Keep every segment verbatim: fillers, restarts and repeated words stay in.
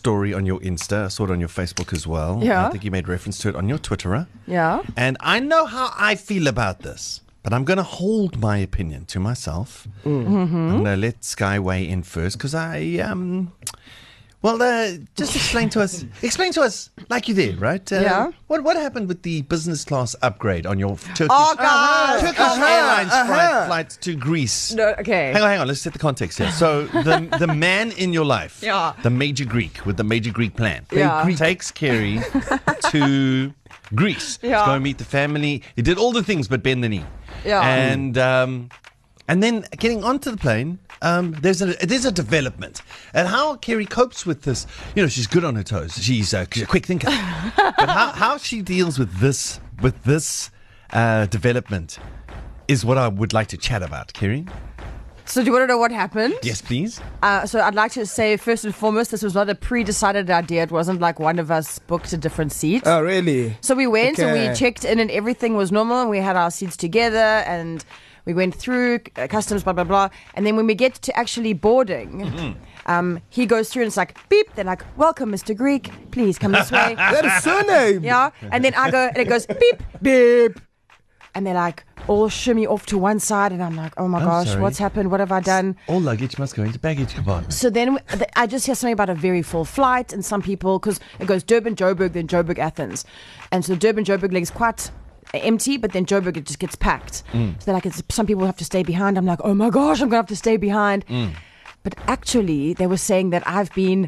story on your Insta. I saw it on your Facebook as well. Yeah. I think you made reference to it on your Twitterer. Yeah. And I know how I feel about this, but I'm going to hold my opinion to myself. Mm-hmm. I'm going to let Sky weigh in first because I, um, well, uh, just explain to us, explain to us, like you did, right? Uh, Yeah. What what happened with the business class upgrade on your Turkish, Oh, God. Turkish Uh-huh, Airlines uh-huh. flight, flight to Greece? No, okay. Hang on, hang on. Let's set the context here. So the the man in your life, Yeah. the major Greek with the major Greek plan, Yeah. Greek takes Kerry to Greece. Yeah. He's going to meet the family. He did all the things but bend the knee. Yeah. And um, and then getting onto the plane, um, there's a there's a development, and how Kerry copes with this. You know, she's good on her toes. She's a, she's a quick thinker. But how how she deals with this with this uh, development is what I would like to chat about, Kerry. So do you want to know what happened? Yes, please. Uh, so I'd like to say, first and foremost, this was not a pre-decided idea. It wasn't like one of us booked a different seat. Oh, really? So we went and Okay. we checked in and everything was normal. And we had our seats together and we went through uh, customs, blah, blah, blah. And then when we get to actually boarding, Mm-hmm. um, he goes through and it's like, beep. They're like, welcome, Mister Greek. Please come this way. That is surname. Yeah. And then I go and it goes, beep, beep. And they're like, all shimmy off to one side. And I'm like, oh my I'm gosh, sorry. what's happened? What have I done? All luggage must go into baggage compartment. So then th- I just hear something about a very full flight and some people, because it goes Durban, Joburg, then Joburg, Athens. And so Durban, Joburg leg is quite empty, but then Joburg, it just gets packed. Mm. So they're like, it's, some people have to stay behind. I'm like, oh my gosh, I'm going to have to stay behind. Mm. But actually, they were saying that I've been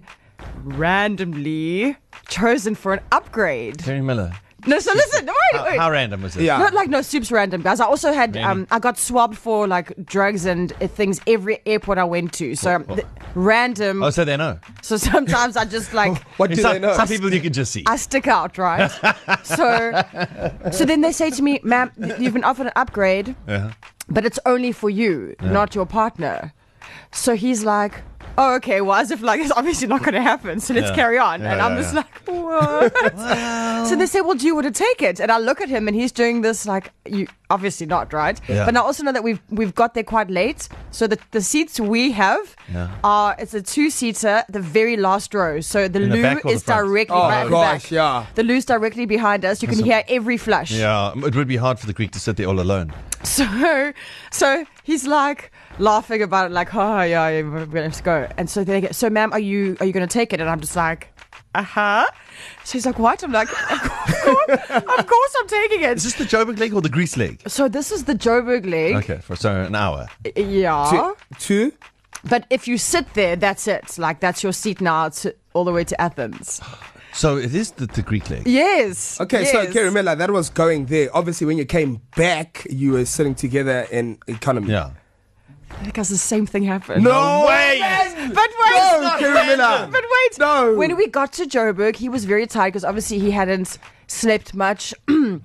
randomly chosen for an upgrade. Kerry Miller. No, so listen, wait, How, wait. how random was it? Yeah. Not like no soups random, guys. I also had Really? um I got swabbed for like drugs and uh, things every airport I went to. So um, th- random. Oh, so they know. So sometimes I just like What do some, they know? some people you can just see. I stick out, right? so so then they say to me, "Ma'am, you've been offered an upgrade, Yeah. but it's only for you, not your partner." So he's like, oh, okay, well, as if like it's obviously not going to happen, so let's Yeah. carry on. Yeah, and I'm yeah, just yeah. like, what? So they say, well, do you want to take it? And I look at him and he's doing this like, you obviously not, right? Yeah. But I also know that we've we've got there quite late. So the, the seats we have Yeah. are, it's a two-seater, the very last row. So the In the loo back or the is front? directly Oh, right at the gosh, back. yeah. The loo's directly behind us. You can hear every flush. Yeah, it would be hard for the Greek to sit there all alone. So, so he's like laughing about it, like, oh yeah, yeah we're gonna have to go. And so they get, so ma'am, are you are you gonna take it? And I'm just like, uh huh. So he's like, what? I'm like, of course, of course I'm taking Is it. this the Joburg leg or the Greece leg? So this is the Joburg leg. Okay, for so an hour. Yeah. Two? But if you sit there, that's it. Like that's your seat now to, all the way to Athens. So it is the, the Greek leg. Yes. Okay, so yes. Kerry Miller, that was going there. Obviously, when you came back, you were sitting together in economy. Yeah. Because the same thing happened. No way! But wait, No, Kerry Miller. but wait. No. When we got to Joburg, he was very tired because obviously he hadn't slept much.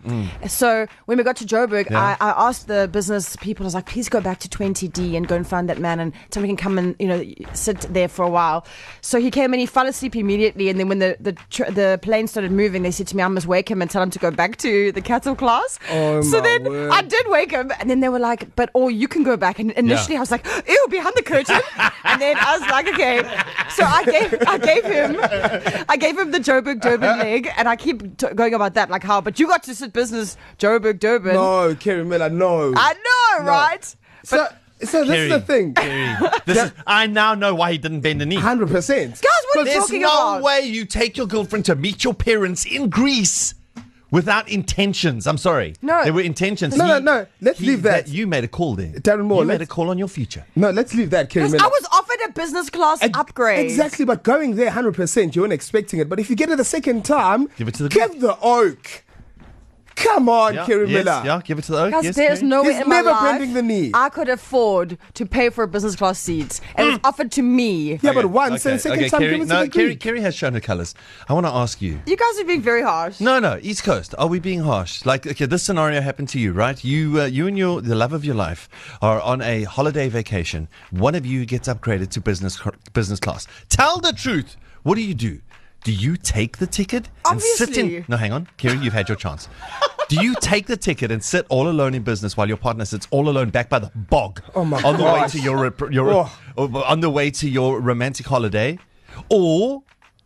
So when we got to Joburg, Yeah. I, I asked the business people, I was like, please go back to twenty D and go and find that man and somebody can come and, you know, sit there for a while. So he came and he fell asleep immediately. And then when the, the, tr- the plane started moving, they said to me, I must wake him and tell him to go back to the cattle class. Oh, so my then word. I did wake him. And then they were like, but, or you can go back. And initially Yeah. I was like, ew, behind the curtain. And then I was like, okay. So I gave, I gave him, I gave him the Joburg Durban leg, and I keep t- going about that, like how, but you got to sit business Joburg Durban. No, Kerry Miller, no. I know, No. right? so, so this is the thing. Kerry, this is, I now know why he didn't bend the knee. one hundred percent. Guys, what are you There's talking no about? way you take your girlfriend to meet your parents in Greece without intentions. I'm sorry. No. There were intentions. No, no, no. Let's leave that. You made a call there. Darren Moore, You made a let's- call on your future. No, let's leave that, Kerry Because Miller. I was offered a business class Ex- upgrade. Exactly, but going there one hundred percent, you weren't expecting it. But if you get it the second time, Give it to the give the oak. Come on, Yeah, Kerry yes, Miller. Yeah, give it to the oak. Guys, yes, there's Kerry. no way He's in my never life bending the knee. I could afford to pay for a business class seat, and it was offered to me. Yeah, but Okay, once and okay, the second okay, time, Kerry, give it to no, the Kerry, Greek. Kerry has shown her colours. I want to ask you. You guys are being very harsh. No, no, East Coast. Are we being harsh? Like, okay, this scenario happened to you, right? You, uh, you and your the love of your life are on a holiday vacation. One of you gets upgraded to business cr- business class. Tell the truth. What do you do? Do you take the ticket and sit Obviously. in? No, hang on, Kerry, you've had your chance. Do you take the ticket and sit all alone in business while your partner sits all alone back by the bog? Oh my on the way gosh. to your rep- your Oh. on the way to your romantic holiday, or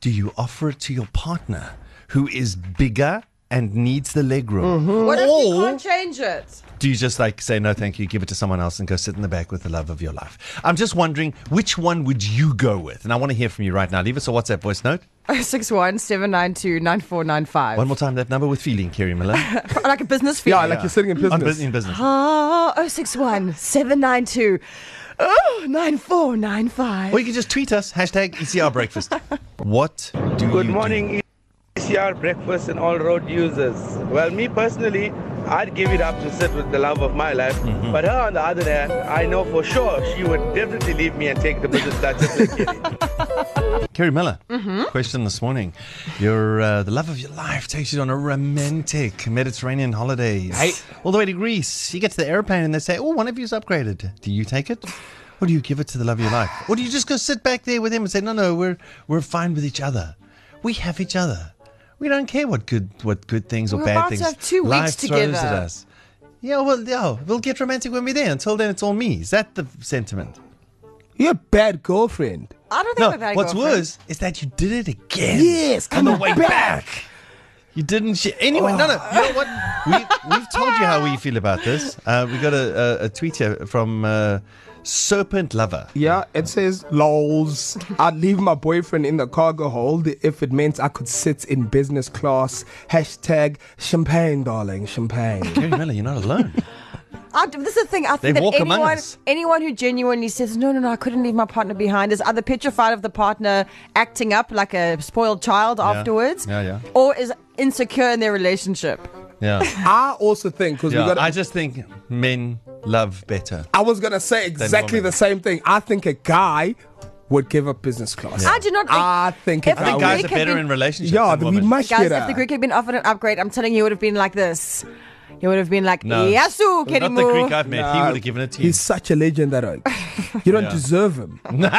do you offer it to your partner who is bigger and needs the leg room? Mm-hmm. What if you Or can't change it? do you just like say, no, thank you, give it to someone else and go sit in the back with the love of your life? I'm just wondering, which one would you go with? And I want to hear from you right now. Leave us a WhatsApp voice note. oh six one, seven nine two, nine four nine five. One more time, that number with feeling, Kerry Miller. Like a business fee. Yeah, like you're sitting in On business. bus- in business. Oh, oh six one, seven nine two, oh, nine four nine five. Or you can just tweet us, hashtag E C R Breakfast. What do Good you morning, E C R Breakfast and all road users. Well, me personally, I'd give it up to sit with the love of my life. Mm-hmm. But her, on the other hand, I know for sure she would definitely leave me and take the business class just like Kelly. do? Kerry Miller, mm-hmm. question this morning. Your uh, the love of your life takes you on a romantic Mediterranean holidays. Hey. All the way to Greece. You get to the airplane and they say, oh, one of you's upgraded. Do you take it? Or do you give it to the love of your life? Or do you just go sit back there with him and say, no, no, we're we're fine with each other. We have each other. We don't care what good what good things or We're bad about to things have two life weeks throws together. at us. Yeah, well, yeah, we'll get romantic when we're there. Until then, it's all me. Is that the sentiment? You're a bad girlfriend. I don't think No, we've had a what's girlfriend. worse is that you did it again. Yes, on the coming way back. back. You didn't share. Anyway, no, no. You know what? We, we've told you how we feel about this. Uh, we got a, a, a tweet here from uh, Serpent Lover. Yeah, it says, lols. I'd leave my boyfriend in the cargo hold if it meant I could sit in business class. Hashtag champagne, darling, champagne. Kerry Miller, you're not alone. I, this is the thing. I think They that walk among anyone, us. anyone who genuinely says, no, no, no, I couldn't leave my partner behind is either petrified of the partner acting up like a spoiled child afterwards, Yeah, yeah. or is insecure in their relationship. Yeah. I also think, because yeah. we got I just think men love better. I was going to say exactly women. the same thing. I think a guy would give up business class. I do not think. I think a if I guy think the would. guys Greek are had better been- in relationships Yeah, than we women. much Guys, better. if the Greek had been offered an upgrade, I'm telling you, he would have been like this. He would have been like, No. Yasu, Not the Kerimu. Greek I've met. He Nah, would have given it to you. He's such a legend, that oak. You don't Yeah. deserve him.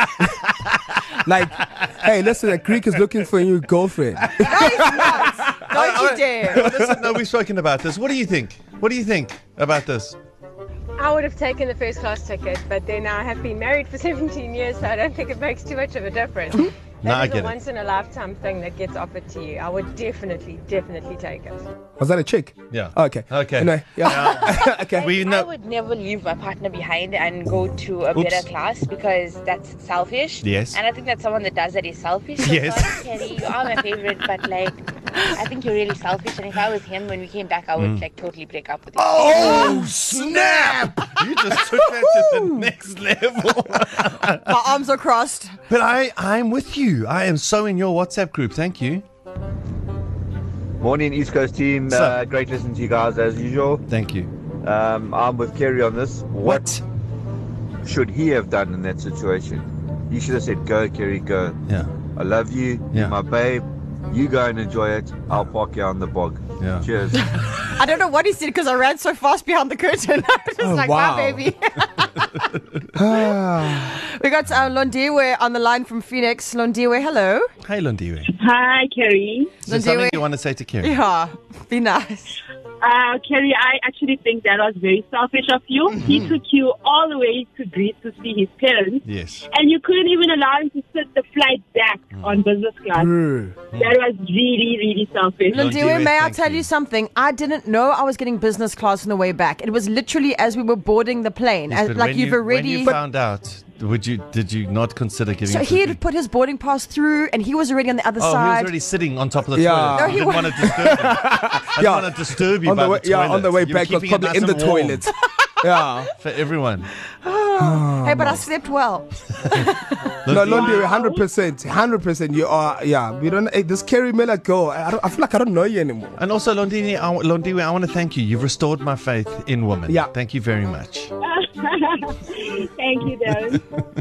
Like, hey, listen, a Greek is looking for a new girlfriend. No, he's not. Don't you dare. Well, listen, no, we've spoken about this. What do you think? What do you think about this? I would have taken the first class ticket, but then I have been married for seventeen years, so I don't think it makes too much of a difference. No, That I is get a it. once in a lifetime thing that gets offered to you. I would definitely, definitely take it. Was that a chick? Yeah. Okay. Okay. Anyway, yeah. okay. We I know. would never leave my partner behind and go to a Oops. better class because that's selfish. Yes. And I think that someone that does that is selfish. So Yes. sorry, Kelly, you are my favorite, but like, I think you're really selfish. And if I was him, when we came back, I would like totally break up with him. Oh, snap! You just took that to the next level. My arms are crossed. But I, I'm with you. I am so in your WhatsApp group. Thank you. Morning, East Coast team. Sup? Uh, great listening to you guys as usual. Thank you. Um, I'm with Kerry on this. What should he have done in that situation? He should have said, "Go, Kerry, go. Yeah. I love you. Yeah. You're my babe. You go and enjoy it. I'll park you on the bog." Yeah. Cheers. I don't know what he said because I ran so fast behind the curtain. I was just Oh, like, wow. wow, baby. We got uh, Londiwe on the line from Phoenix. Londiwe, hello. Hey, Londiwe. Is Hi, Kerry. there something Londiwe. you want to say to Kerry? Yeah, be nice. Uh, Kerry, I actually think that was very selfish of you. He took you all the way to Greece to see his parents, Yes. and you couldn't even allow him to sit the flight back on business class. Brr. That was really, really selfish. Londiwe, Londiwe, may I thank tell you. you something? I didn't know I was getting business class on the way back. It was literally as we were boarding the plane. Yes, as, but like when you've you, already. When you found out, would you did you not consider giving So it to he the- had put his boarding pass through, and he was already on the other Oh, he was side. already sitting on top of the Yeah. toilet. No, I he didn't wa- want to disturb him. I didn't Yeah. want to disturb you On by the way, the yeah, toilet. on the way You were back, was keeping it probably nice in the and warm toilet. Yeah. for everyone. Hey, but I slept well. No, Londi, one hundred percent. one hundred percent. You are, yeah. We don't, hey, this Kerry Miller girl, I, don't, I feel like I don't know you anymore. And also, Londini, I, Londiwe, I want to thank you. You've restored my faith in women. Yeah. Thank you very much. Thank you, Darren.